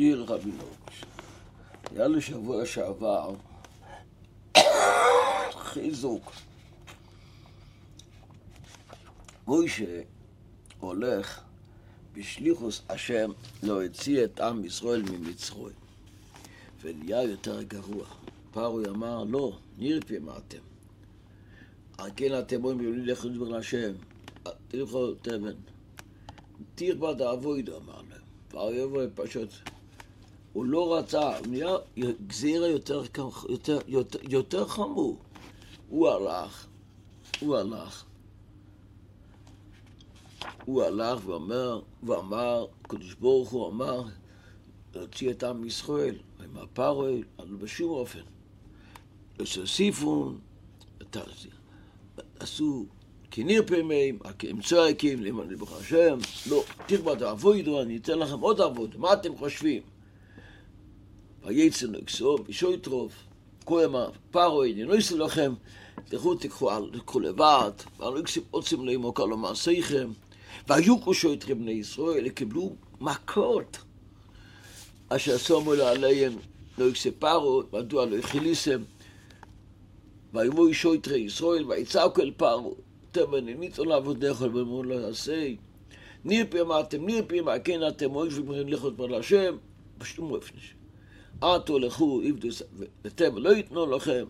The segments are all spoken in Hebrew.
שירי אל רבינוביץ'. היה לי שבוע שעבר חיזוק. מוישה הולך בשליחוס השם להוציא את עם ישראל ממצרים, ונהיה יותר גרוע. פרעה אמר, לא, נרפא אתם. על כן אתם אומרים לי לכו לדבר להשם, תלכו תבן. תרבה דאבוידו, אמר להם. פרעה יבוא פשוט. הוא לא רצה, הוא נהיה גזירה יותר חמור. הוא הלך ואמר, הקדוש ברוך הוא אמר, להוציא את עם ישראל, עם הפרעה, אבל בשום אופן. להוסיפו, עשו כנרפא מהם, הם צועקים, למען ברוך השם, לא, תרבה דאבוידו, אני אתן לכם עוד עבוד, מה אתם חושבים? ויצא נגסו, ושויטרוב, כה אמר, פרעה, אני לא אעשה לכם, תקחו לבד, ואנו עושים להם או כל המעשיכם, והיוכו שויטרי בני ישראל, קיבלו מכות, אשר שמו עליהם, לא יקסה פרעה, מדוע לא הכיליסם, ויבואו שויטרי ישראל, ויצעקו אל פרעה, תבן ניתו לעבודך, ואמרו לו עשה, נרפא מה כן אתם אומרים לכות בר להשם, בשום אופן. עתו לכו עבדו ותבן לא ייתנו לכם,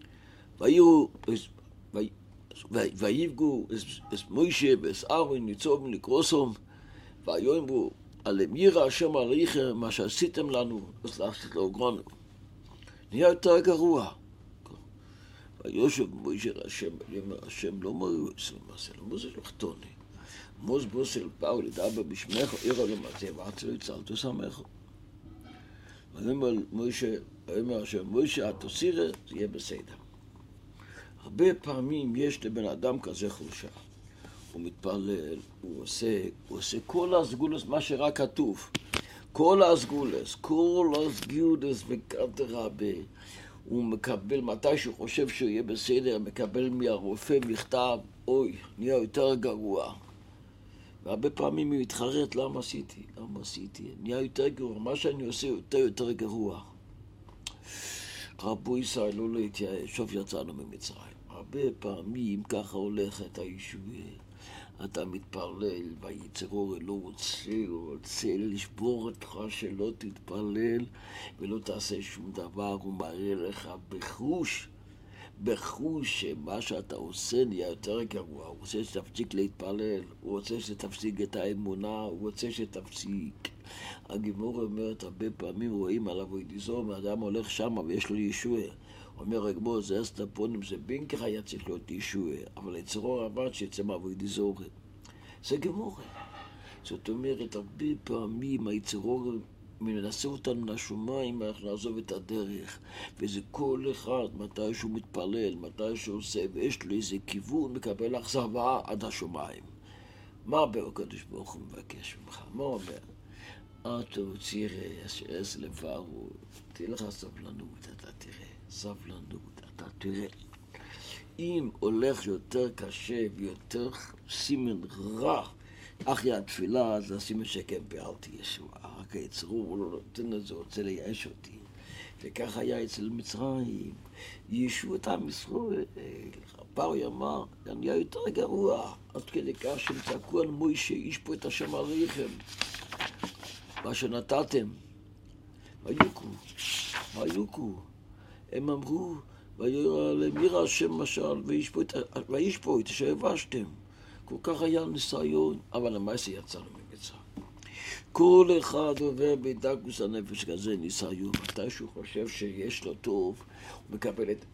ויבגו את מוישה ואת אהרון ניצוב לקרוסום, ויאמרו עליהם יירא השם עליכם מה שעשיתם לנו, וסלחת לאוגרנו. נהיה יותר גרוע. ויושב מוישה השם לא מוישה למעשה, לא מוישה לחתוני. מוז בוסל פאו לדבר בשמך, אירו למעשה, ועצר יצלתו שמחו. ואומר מוישה, אומר השם, מוישה התוסירה, זה יהיה בסדר. הרבה פעמים יש לבן אדם כזה חולשה. הוא מתפלל, הוא עושה כל הסגולס, מה שרק כתוב. כל הסגולס וכתר הרבה. הוא מקבל, מתי שהוא חושב שהוא יהיה בסדר, מקבל מהרופא מכתב, אוי, נהיה יותר גרוע. והרבה פעמים הוא מתחרט, למה עשיתי? נהיה יותר גרוע, מה שאני עושה יותר גרוע. רבו ישראל לא להתייאש, שוב יצאנו ממצרים. הרבה פעמים ככה הולכת הישועה. אתה מתפלל, ויצרור לא רוצה לשבור אותך שלא תתפלל ולא תעשה שום דבר. הוא מראה לך בחוש שמה שאתה עושה נהיה יותר גרוע. הוא רוצה שתפסיק להתפלל, הוא רוצה שתפסיק את האמונה, הוא רוצה שתפסיק. הגימור אומרת, הרבה פעמים רואים על אבוידיזור, ואדם הולך שם ויש לו ישועה. אומר הגמור, זה אסטפונים, זה בינקך היה צריך להיות ישועה, אבל יצרור עבד שיצא מאבוידיזור. זה גמור. זאת אומרת, הרבה פעמים היצרור מנסה אותנו לשומיים, אנחנו נעזוב את הדרך. וזה כל אחד, מתי שהוא מתפלל, מתי שהוא עושה, ויש לו איזה כיוון, מקבל אכזבה עד השומיים. מה הקדוש ברוך הוא מבקש ממך? מה אומר? אתו צירה, אשר אס לברו, תהיה לך סבלנות, אתה תראה. סבלנות, אתה תראה. אם הולך יותר קשה ויותר סימן רע, אחרי התפילה, אז הסימן שכן פעלתי ישועה. רק היצרור, הוא לא נותן את זה, רוצה לייאש אותי. וכך היה אצל מצרים. ישו את עם ישראל. פרעה אמר, נהיה יותר גרוע. עד כדי כך שהם צעקו על מוישה, איש פה את השם עליכם. מה שנתתם. ויוכו. הם אמרו, וירא השם משל, ויש פה את אשר הבשתם. כל כך היה ניסיון, אבל למעשה יצאנו ממצרים. כל אחד עובר בדקוס הנפש כזה ניסיון, מתי שהוא חושב שיש לו טוב, הוא מקבל את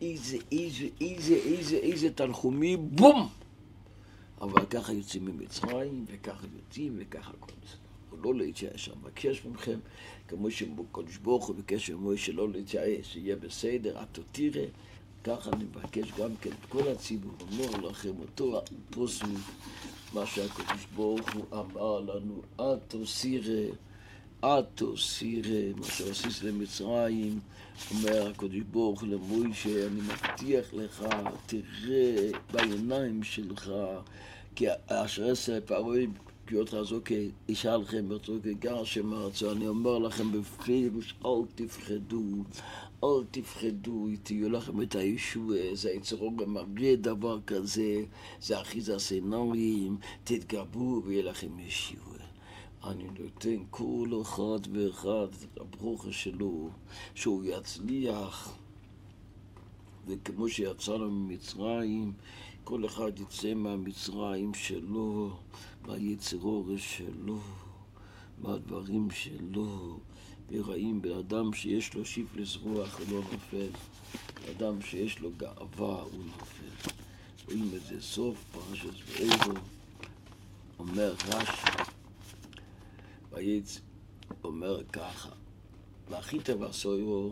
איזה תנחומי, בום! אבל ככה יוצאים ממצרים, וככה יוצאים, וככה כל זה. הוא לא להתייאש, אני מבקש מכם, כמו שקדוש ברוך הוא בקש ממוישה לא להתייאש, שיהיה בסדר, אתו תראה, ככה אני מבקש גם כן את כל הציבור, אומר לכם אותו פוסק, מה שהקדוש ברוך הוא אמר לנו, אתו סירה, מה שעשיס למצרים, אומר הקדוש ברוך הוא למוישה, אני מבטיח לך, תראה בעיניים שלך, כי אשר עשה פרעה כי עוד חזוק אישה לכם ברצו כגר שמרצו, אני אומר לכם בפירוש, אל תפחדו, תהיו לכם את הישוע, זה היצרו גם מראה דבר כזה, זה אחיזה סינרים, תתגברו ויהיה לכם ישוע. אני נותן כל אחד ואחד את הברוכה שלו, שהוא יצליח, וכמו שיצאנו ממצרים, כל אחד יצא מהמצרים שלו, מהיצרור שלו, מהדברים שלו, וראים באדם שיש לו שיפלס רוח הוא לא נופל, באדם שיש לו גאווה הוא נופל. רואים את זה סוף פרשת ואירו, אומר רש"י, ויצא אומר ככה, ואחית ועשוירו,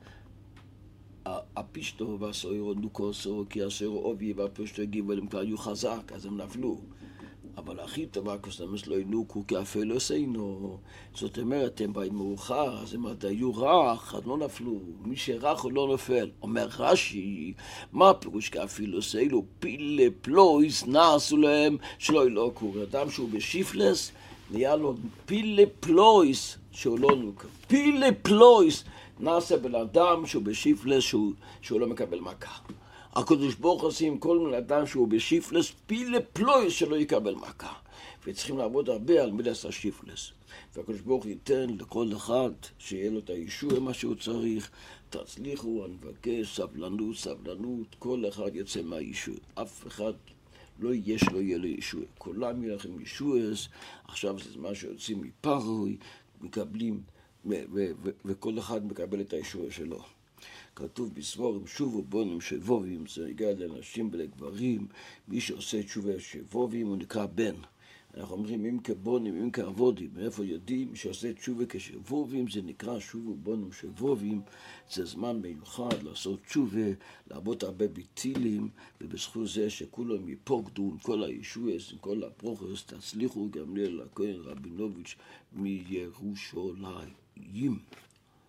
הפישטו והסוירו נוקוסו, כי הסוירו אובי והפישטו הגיבו אליהם כבר היו חזק, אז הם נפלו. אבל הכי טובה כוסתמס לא ינוקו, כי אפילו עשינו. זאת אומרת, הם באים מאוחר, אז הם עד היו רך, אז לא נפלו. מי שרך הוא לא נופל. אומר רש"י, מה הפירוש כי אפילו עשינו? פילה פלויס נעשו להם שלא ילוקו. אדם שהוא בשיפלס, נהיה לו פילה פלויס שהוא לא נוקו. פילה פלויס נעשה בן אדם שהוא בשיפלס שהוא לא מקבל מכה. הקדוש ברוך עושים כל בן אדם שהוא בשיפלס, פילה פלויס שלא יקבל מכה. וצריכים לעבוד הרבה על מידת השיפלס. והקדוש ברוך ייתן לכל אחד שיהיה לו את הישוע מה שהוא צריך. תצליחו, אני מבקש, סבלנות, כל אחד יצא מהישוע. אף אחד לא יהיה לו ישוע. כולם יהיה לכם ישועס, עכשיו זה מה שיוצאים מפרוי, מקבלים, וכל אחד מקבל את הישוע שלו. כתוב בסבורים, שובו בונים שבובים, זה הגיע לאנשים ולגברים, מי שעושה תשובה שבובים הוא נקרא בן. אנחנו אומרים, אם כבונים, אם כעבודים, מאיפה יודעים? מי שעושה תשובה כשבובים, זה נקרא שובו בונים שבובים, זה זמן מיוחד לעשות תשובה, לעבוד הרבה ביטילים, ובזכות זה שכולם יפוקדו עם כל הישועס, עם כל הפרוכס, תצליחו גם ליל הכהן רבינוביץ' מירושלים.